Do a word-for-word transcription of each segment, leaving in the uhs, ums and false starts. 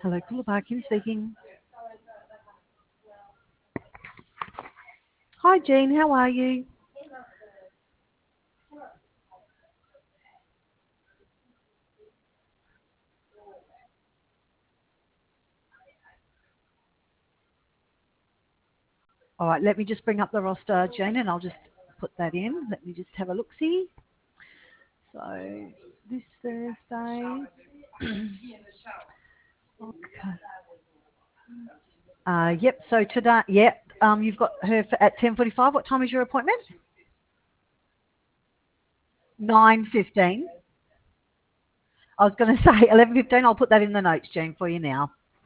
Hello, Coolabah, Kim speaking. Hi, Jean. How are you? All right, let me just bring up the roster, Jane, and I'll just put that in. Let me just have a look-see. So, this Thursday. Okay. Uh, yep, so today, yep, um, you've got her for, at ten forty-five. What time is your appointment? nine fifteen. I was going to say eleven fifteen. I'll put that in the notes, Jean, for you now.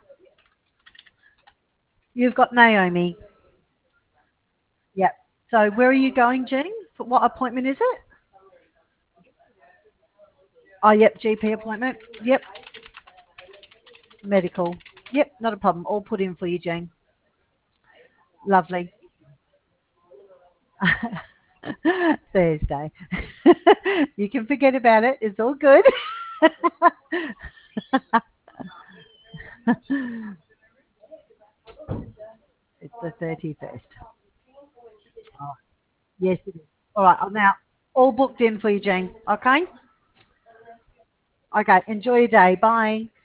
You've got Naomi. Yep. So where are you going, Jean? For what appointment is it? Oh, yep, G P appointment. Yep, medical. Yep, not a problem. All put in for you, Jean. Lovely. Thursday. You can forget about it. It's all good. It's the thirty-first. Oh, yes, it is. All right, I'm now all booked in for you, Jean. Okay? Okay, enjoy your day. Bye.